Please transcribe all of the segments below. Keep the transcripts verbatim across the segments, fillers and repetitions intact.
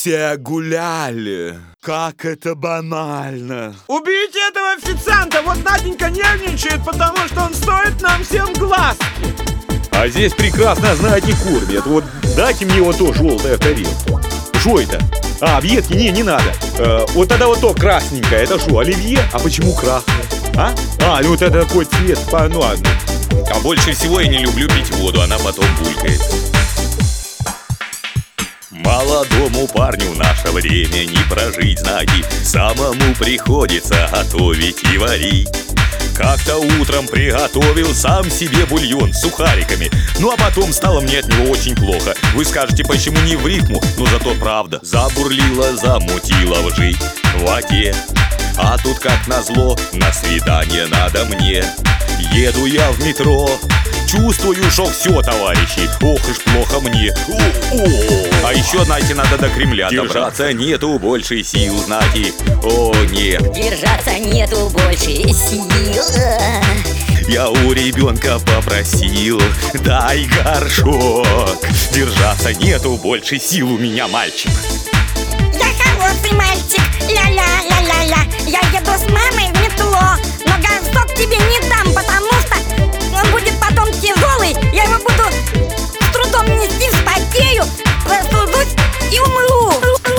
все гуляли. Как это банально. Убейте этого официанта! Вот Наденька нервничает, потому что он стоит нам всем глазки. А здесь прекрасно, знаете, кормят. Вот дайте мне вот то желтое в тарелку. Что это? А, объедки? Не, не надо. э, Вот тогда вот то красненькое. Это что, оливье? А почему красное? А? А, ну вот это такой цвет. Ну ладно. А больше всего я не люблю пить воду, она потом булькает. Молодому парню в наше время не прожить, знаете. Самому приходится готовить и варить. Как-то утром приготовил сам себе бульон с сухариками. Ну а потом стало мне от него очень плохо. Вы скажете, почему не в рифму? Но зато правда. Забурлила, замутила в жить в воде. А тут как назло, на свидание надо мне. Еду я в метро, чувствую, что все, товарищи. Ох уж плохо мне. О-о-о. А еще, знаете, надо до Кремля держаться добраться. Нету больше сил, знаете. О, нет. Держаться нету больше сил. Я у ребенка попросил, дай горшок. Держаться нету больше сил у меня, мальчик. Я хороший мальчик, ля-ля-ля-ля-ля. Я еду с мамой в метро, но горшок тебе не дам, потому что он будет потом тяжелый. Я его буду с трудом нести, вспотею, простужусь и умру.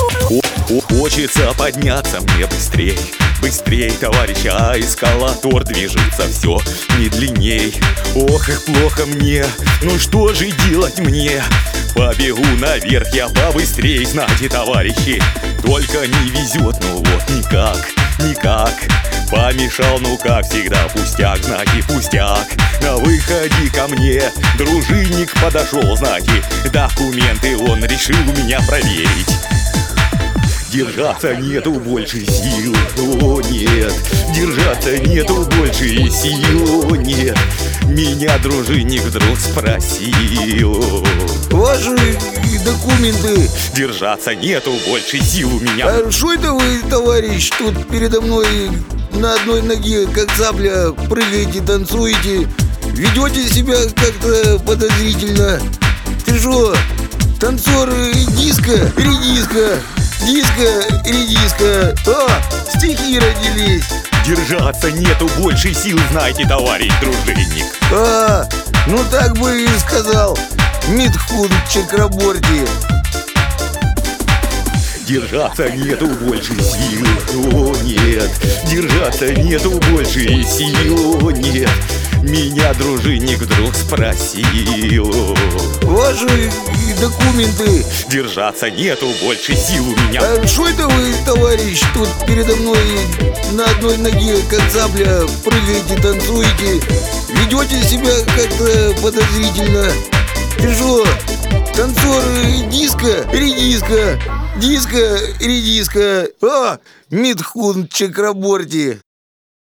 Хочется подняться мне быстрей, быстрей, товарищ, а эскалатор движется все медленней. Ох, их плохо мне, ну что же делать мне? Побегу наверх я побыстрей, знаете, товарищи. Только не везет, ну вот никак, никак. Помешал, ну как всегда, пустяк, знаете, пустяк. На выходе ко мне дружинник подошел, знаете. Документы он решил у меня проверить. Держаться нету больше сил, о нет. Держаться нету больше сил, о нет. Меня дружинник вдруг спросил: ваши документы. Держаться нету больше сил у меня. А что это вы, товарищ, тут передо мной на одной ноге, как цапля, прыгаете, танцуете? Ведете себя как-то подозрительно. Ты что, танцор диско, редиска? Диско, редиска. О, стихи родились. Держаться нету больше сил, знаете, товарищ дружинник. А, ну так бы и сказал Митхун Чакраборти. Держаться нету больше сил, о нет. Держаться нету больше сил, о нет. Меня дружинник вдруг спросил: ваши документы. Держаться нету больше сил у меня. А что это вы, товарищ, тут передо мной на одной ноге, как цапля, прыгаете, танцуете? Ведете себя как-то подозрительно. Ты что, танцор диско, редиска? Диско, редиска. О, Митхун Чакраборти.